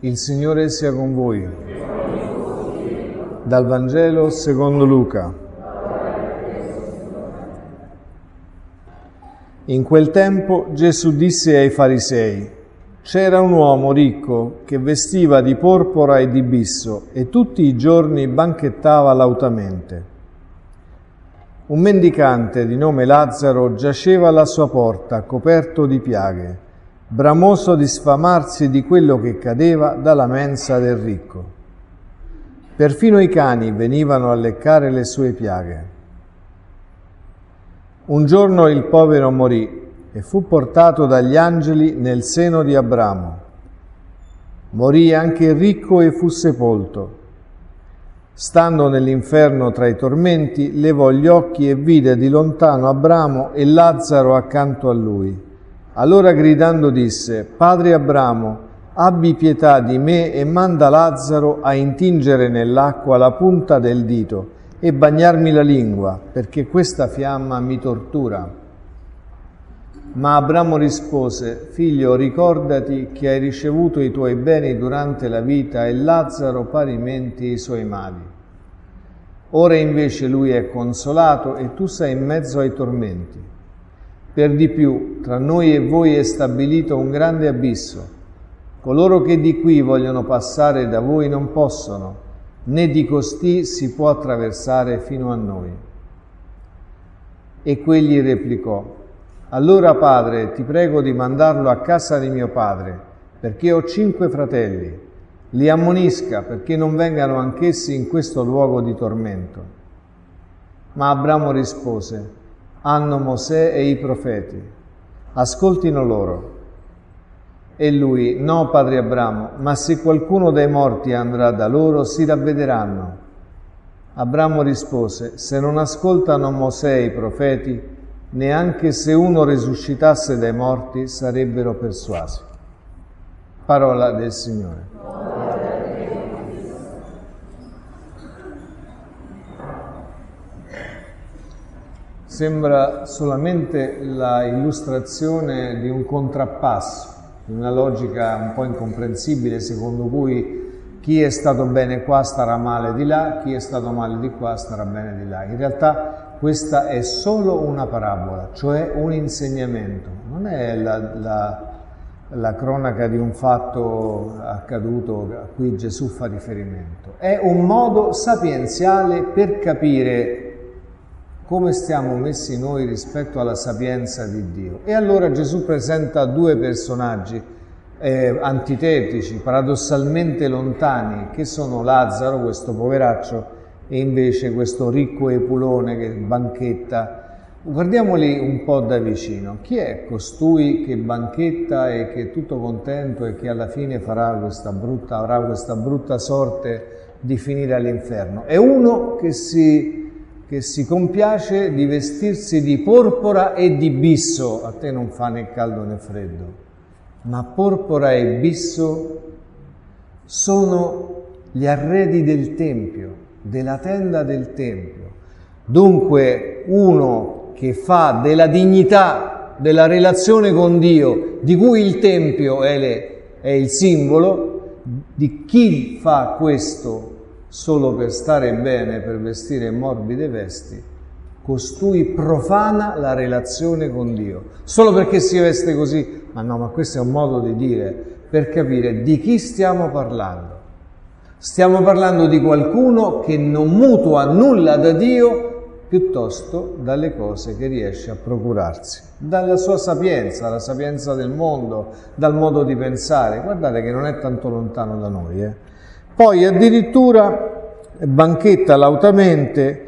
Il Signore sia con voi. Dal Vangelo secondo Luca. In quel tempo Gesù disse ai farisei: c'era un uomo ricco che vestiva di porpora e di bisso e tutti i giorni banchettava lautamente. Un mendicante di nome Lazzaro giaceva alla sua porta coperto di piaghe, bramoso di sfamarsi di quello che cadeva dalla mensa del ricco. Perfino i cani venivano a leccare le sue piaghe. Un giorno il povero morì e fu portato dagli angeli nel seno di Abramo. Morì anche il ricco e fu sepolto. Stando nell'inferno tra i tormenti, levò gli occhi e vide di lontano Abramo e Lazzaro accanto a lui. Allora gridando disse: Padre Abramo, abbi pietà di me e manda Lazzaro a intingere nell'acqua la punta del dito e bagnarmi la lingua, perché questa fiamma mi tortura. Ma Abramo rispose: Figlio, ricordati che hai ricevuto i tuoi beni durante la vita e Lazzaro parimenti i suoi mali. Ora invece lui è consolato e tu sei in mezzo ai tormenti. Per di più, tra noi e voi è stabilito un grande abisso. Coloro che di qui vogliono passare da voi non possono, né di costì si può attraversare fino a noi. E quegli replicò: Allora, padre, ti prego di mandarlo a casa di mio padre, perché ho 5 fratelli. Li ammonisca perché non vengano anch'essi in questo luogo di tormento. Ma Abramo rispose: Hanno Mosè e i profeti, ascoltino loro. E lui: No, padre Abramo, ma se qualcuno dai morti andrà da loro, si ravvederanno. Abramo rispose: Se non ascoltano Mosè e i profeti, neanche se uno risuscitasse dai morti sarebbero persuasi. Parola del Signore. Sembra solamente la illustrazione di un contrappasso, di una logica un po' incomprensibile, secondo cui chi è stato bene qua starà male di là, chi è stato male di qua starà bene di là. In realtà questa è solo una parabola, cioè un insegnamento, non è la cronaca di un fatto accaduto a cui Gesù fa riferimento. È un modo sapienziale per capire come stiamo messi noi rispetto alla sapienza di Dio. E allora Gesù presenta 2 personaggi antitetici, paradossalmente lontani, che sono Lazzaro, questo poveraccio, e invece questo ricco epulone che banchetta. Guardiamoli un po' da vicino. Chi è costui che banchetta e che è tutto contento e che alla fine avrà questa brutta sorte di finire all'inferno? È uno che si compiace di vestirsi di porpora e di bisso. A te non fa né caldo né freddo, ma porpora e bisso sono gli arredi del Tempio, della tenda del Tempio. Dunque uno che fa della dignità della relazione con Dio, di cui il Tempio è il simbolo, di chi fa questo solo per stare bene, per vestire morbide vesti, costui profana la relazione con Dio. Solo perché si veste così? Ma no, ma questo è un modo di dire, per capire di chi stiamo parlando. Stiamo parlando di qualcuno che non mutua nulla da Dio, piuttosto dalle cose che riesce a procurarsi, dalla sua sapienza, la sapienza del mondo, dal modo di pensare. Guardate che non è tanto lontano da noi, Poi addirittura banchetta lautamente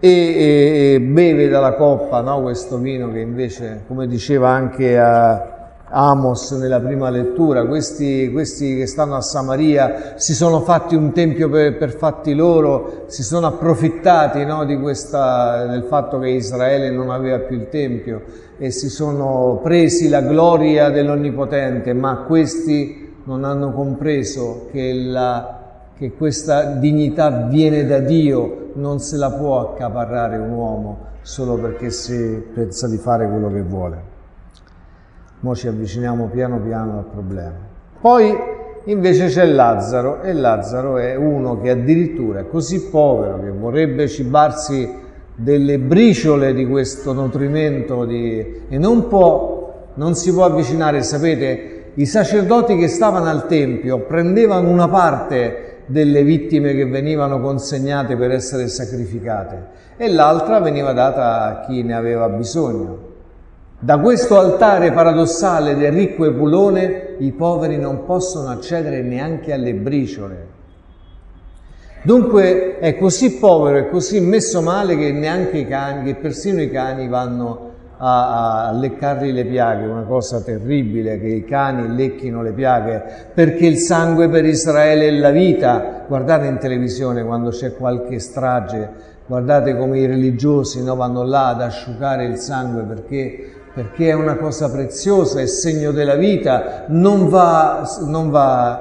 e beve dalla coppa, no? Questo vino che invece, come diceva anche Amos nella prima lettura, questi che stanno a Samaria si sono fatti un tempio per fatti loro, si sono approfittati, no, del fatto che Israele non aveva più il tempio e si sono presi la gloria dell'Onnipotente, ma questi non hanno compreso che questa dignità viene da Dio, non se la può accaparrare un uomo solo perché si pensa di fare quello che vuole. Mo ci avviciniamo piano piano al problema. Poi invece c'è Lazzaro, e Lazzaro è uno che addirittura è così povero che vorrebbe cibarsi delle briciole di questo nutrimento e non si può avvicinare. Sapete, i sacerdoti che stavano al Tempio prendevano una parte delle vittime che venivano consegnate per essere sacrificate e l'altra veniva data a chi ne aveva bisogno. Da questo altare paradossale del ricco Epulone i poveri non possono accedere neanche alle briciole. Dunque è così povero e così messo male che neanche i cani, che persino i cani vanno a leccargli le piaghe, una cosa terribile che i cani lecchino le piaghe, perché il sangue per Israele è la vita. Guardate in televisione quando c'è qualche strage, guardate come i religiosi vanno là ad asciugare il sangue perché è una cosa preziosa, è segno della vita, non va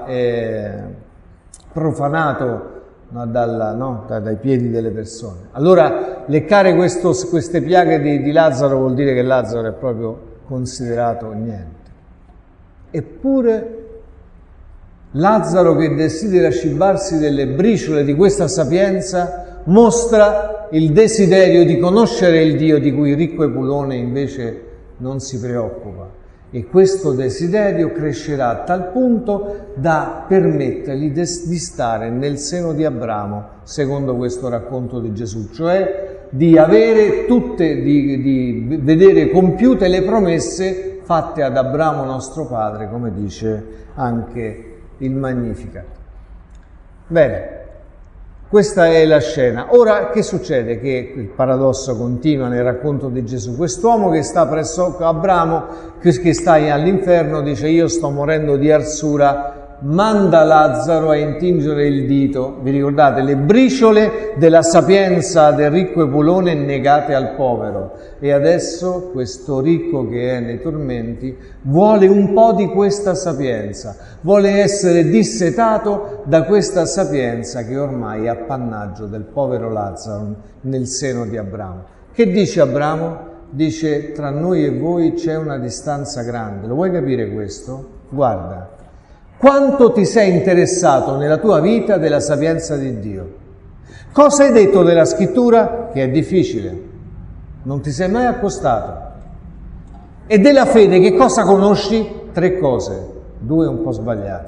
profanato dai piedi delle persone. Allora leccare queste piaghe di Lazzaro vuol dire che Lazzaro è proprio considerato niente. Eppure Lazzaro, che desidera cibarsi delle briciole di questa sapienza, mostra il desiderio di conoscere il Dio di cui ricco Epulone invece non si preoccupa. E questo desiderio crescerà a tal punto da permettergli di stare nel seno di Abramo, secondo questo racconto di Gesù, cioè di avere di vedere compiute le promesse fatte ad Abramo nostro padre, come dice anche il Magnificat. Bene, questa è la scena. Ora, che succede? Che il paradosso continua nel racconto di Gesù. Quest'uomo che sta presso Abramo, che sta all'inferno, dice: io sto morendo di arsura, manda Lazzaro a intingere il dito. Vi ricordate? Le briciole della sapienza del ricco Epulone negate al povero. E adesso questo ricco che è nei tormenti vuole un po' di questa sapienza, vuole essere dissetato da questa sapienza che ormai è appannaggio del povero Lazzaro nel seno di Abramo. Che dice Abramo? Dice: tra noi e voi c'è una distanza grande. Lo vuoi capire questo? Guarda, quanto ti sei interessato nella tua vita della sapienza di Dio. Cosa hai detto della scrittura? Che è difficile. Non ti sei mai accostato. E della fede che cosa conosci? 3 cose, 2 un po' sbagliate.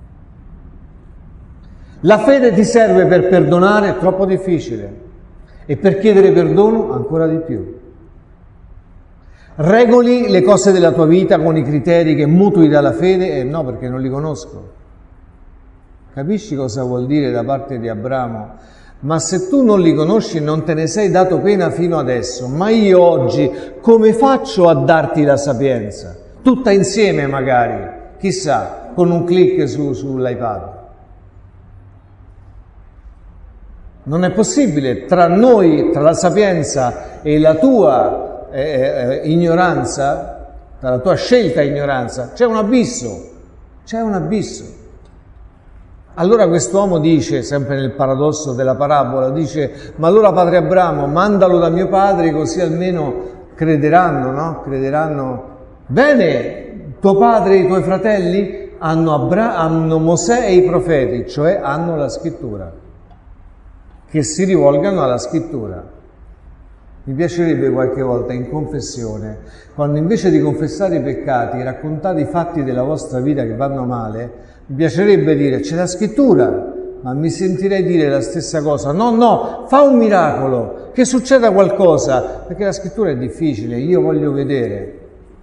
La fede ti serve per perdonare, è troppo difficile, e per chiedere perdono ancora di più. Regoli le cose della tua vita con i criteri che mutui dalla fede? No, perché non li conosco. Capisci cosa vuol dire da parte di Abramo? Ma se tu non li conosci non te ne sei dato pena fino adesso, ma io oggi come faccio a darti la sapienza? Tutta insieme magari, chissà, con un click sull'iPad. Non è possibile. Tra noi, tra la sapienza e la tua ignoranza, tra la tua scelta e ignoranza, c'è un abisso. Allora quest'uomo dice, sempre nel paradosso della parabola, dice: ma allora padre Abramo, mandalo da mio padre così almeno crederanno, no? Crederanno. Bene, tuo padre e i tuoi fratelli hanno Mosè e i profeti, cioè hanno la scrittura, che si rivolgano alla scrittura. Mi piacerebbe qualche volta in confessione, quando invece di confessare i peccati, raccontate i fatti della vostra vita che vanno male, mi piacerebbe dire: c'è la scrittura, ma mi sentirei dire la stessa cosa: no, fa un miracolo, che succeda qualcosa, perché la scrittura è difficile, io voglio vedere.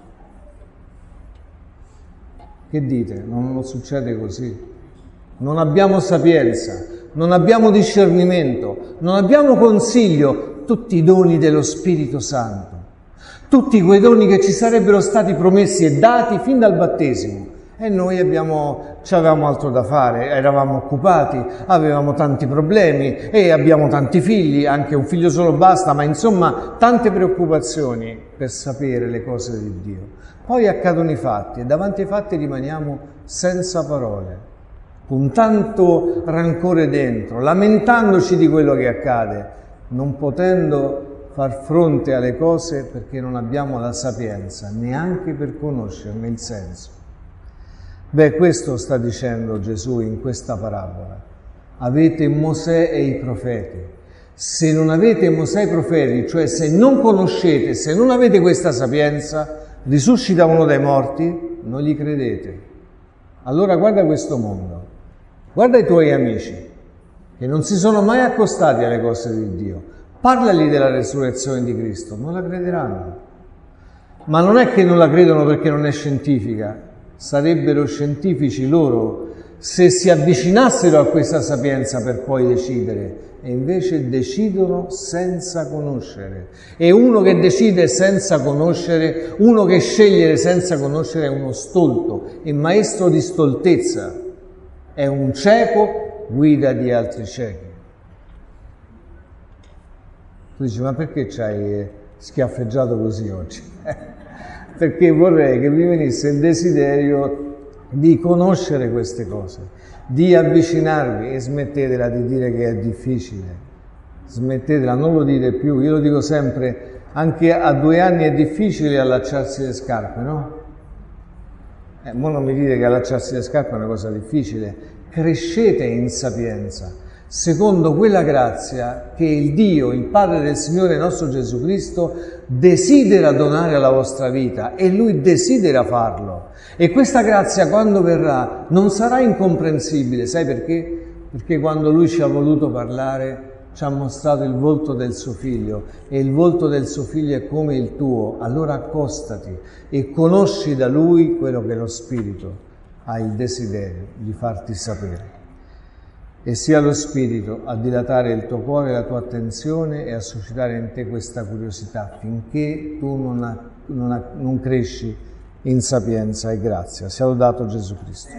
Che dite? Non succede così. Non abbiamo sapienza, non abbiamo discernimento, non abbiamo consiglio, tutti i doni dello Spirito Santo, tutti quei doni che ci sarebbero stati promessi e dati fin dal battesimo. E noi avevamo altro da fare, eravamo occupati, avevamo tanti problemi e abbiamo tanti figli, anche un figlio solo basta, ma insomma tante preoccupazioni per sapere le cose di Dio. Poi accadono i fatti e davanti ai fatti rimaniamo senza parole, con tanto rancore dentro, lamentandoci di quello che accade, non potendo far fronte alle cose perché non abbiamo la sapienza, neanche per conoscerne il senso. Beh, questo sta dicendo Gesù in questa parabola. Avete Mosè e i profeti. Se non avete Mosè e i profeti, cioè se non conoscete, se non avete questa sapienza, risuscita uno dai morti, non gli credete. Allora guarda questo mondo, guarda i tuoi amici che non si sono mai accostati alle cose di Dio. Parlagli della resurrezione di Cristo, non la crederanno. Ma non è che non la credono perché non è scientifica, sarebbero scientifici loro se si avvicinassero a questa sapienza per poi decidere, e invece decidono senza conoscere. E uno che decide senza conoscere, uno che sceglie senza conoscere è uno stolto, è maestro di stoltezza, è un cieco, guida di altri ciechi. Tu dici, ma perché ci hai schiaffeggiato così oggi? Perché vorrei che vi venisse il desiderio di conoscere queste cose, di avvicinarvi, e smettetela di dire che è difficile, smettetela, non lo dite più. Io lo dico sempre, anche a 2 anni è difficile allacciarsi le scarpe, no? Mo non mi dite che allacciarsi le scarpe è una cosa difficile. Crescete in sapienza, secondo quella grazia che il Dio, il Padre del Signore nostro Gesù Cristo, desidera donare alla vostra vita, e Lui desidera farlo. E questa grazia, quando verrà, non sarà incomprensibile. Sai perché? Perché quando Lui ci ha voluto parlare, ci ha mostrato il volto del suo Figlio, e il volto del suo Figlio è come il tuo. Allora accostati e conosci da Lui quello che lo Spirito ha il desiderio di farti sapere. E sia lo Spirito a dilatare il tuo cuore e la tua attenzione e a suscitare in te questa curiosità, finché tu non cresci in sapienza e grazia. Sia lodato Gesù Cristo.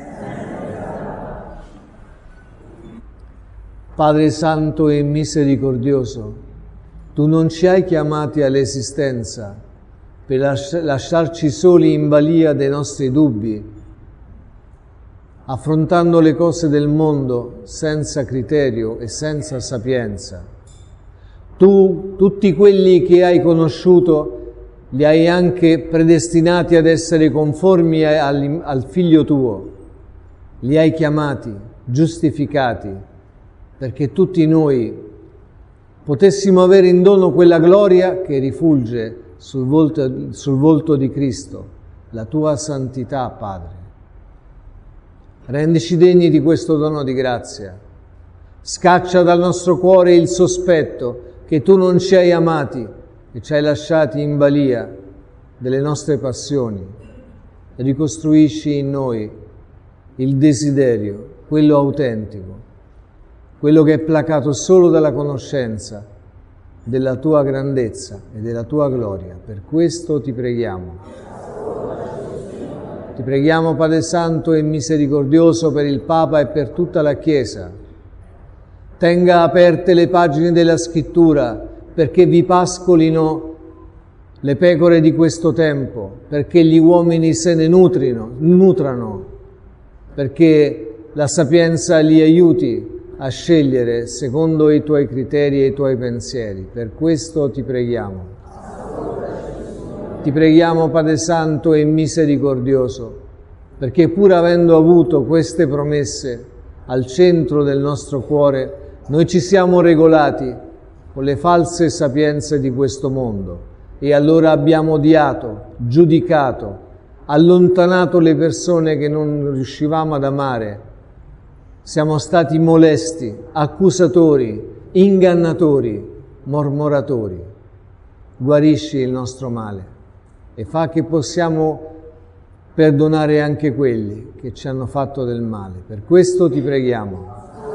Padre Santo e Misericordioso, Tu non ci hai chiamati all'esistenza per lasciarci soli in balia dei nostri dubbi, affrontando le cose del mondo senza criterio e senza sapienza. Tu, tutti quelli che hai conosciuto, li hai anche predestinati ad essere conformi al Figlio tuo. Li hai chiamati, giustificati, perché tutti noi potessimo avere in dono quella gloria che rifulge sul volto di Cristo, la tua santità, Padre. Rendici degni di questo dono di grazia. Scaccia dal nostro cuore il sospetto che tu non ci hai amati e ci hai lasciati in balia delle nostre passioni. Ricostruisci in noi il desiderio, quello autentico, quello che è placato solo dalla conoscenza della tua grandezza e della tua gloria. Per questo ti preghiamo. Ti preghiamo, Padre Santo e Misericordioso, per il Papa e per tutta la Chiesa. Tenga aperte le pagine della Scrittura perché vi pascolino le pecore di questo tempo, perché gli uomini se ne nutrano, perché la sapienza li aiuti a scegliere secondo i tuoi criteri e i tuoi pensieri. Per questo ti preghiamo. Ti preghiamo, Padre Santo e Misericordioso, perché pur avendo avuto queste promesse al centro del nostro cuore, noi ci siamo regolati con le false sapienze di questo mondo e allora abbiamo odiato, giudicato, allontanato le persone che non riuscivamo ad amare. Siamo stati molesti, accusatori, ingannatori, mormoratori. Guarisci il nostro male e fa che possiamo perdonare anche quelli che ci hanno fatto del male. Per questo ti preghiamo.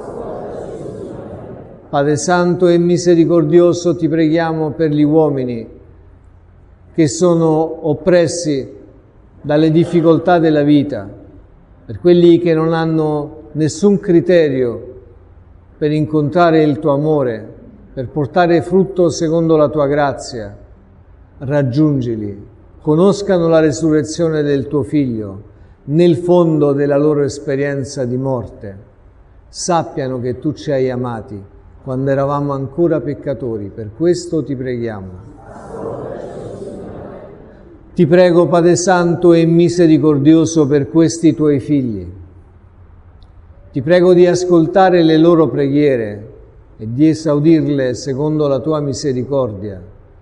Padre Santo e Misericordioso, ti preghiamo per gli uomini che sono oppressi dalle difficoltà della vita, per quelli che non hanno nessun criterio per incontrare il tuo amore, per portare frutto secondo la tua grazia. Raggiungili, conoscano la resurrezione del tuo Figlio nel fondo della loro esperienza di morte. Sappiano che tu ci hai amati quando eravamo ancora peccatori. Per questo ti preghiamo. Ti prego, Padre Santo e misericordioso, per questi tuoi figli. Ti prego di ascoltare le loro preghiere e di esaudirle secondo la tua misericordia.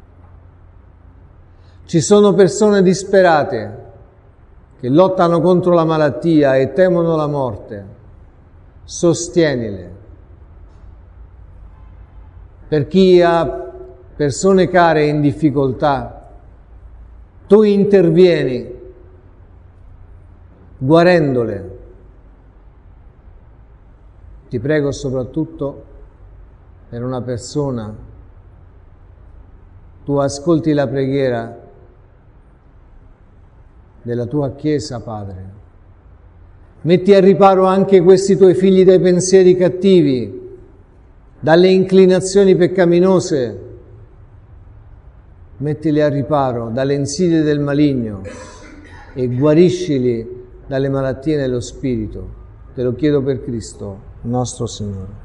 Ci sono persone disperate che lottano contro la malattia e temono la morte. Sostienile. Per chi ha persone care in difficoltà, tu intervieni guarendole. Ti prego soprattutto per una persona, tu ascolti la preghiera della tua Chiesa, Padre. Metti a riparo anche questi tuoi figli dai pensieri cattivi, dalle inclinazioni peccaminose. Mettili a riparo dalle insidie del maligno e guariscili dalle malattie nello spirito. Te lo chiedo per Cristo, nostro Signore.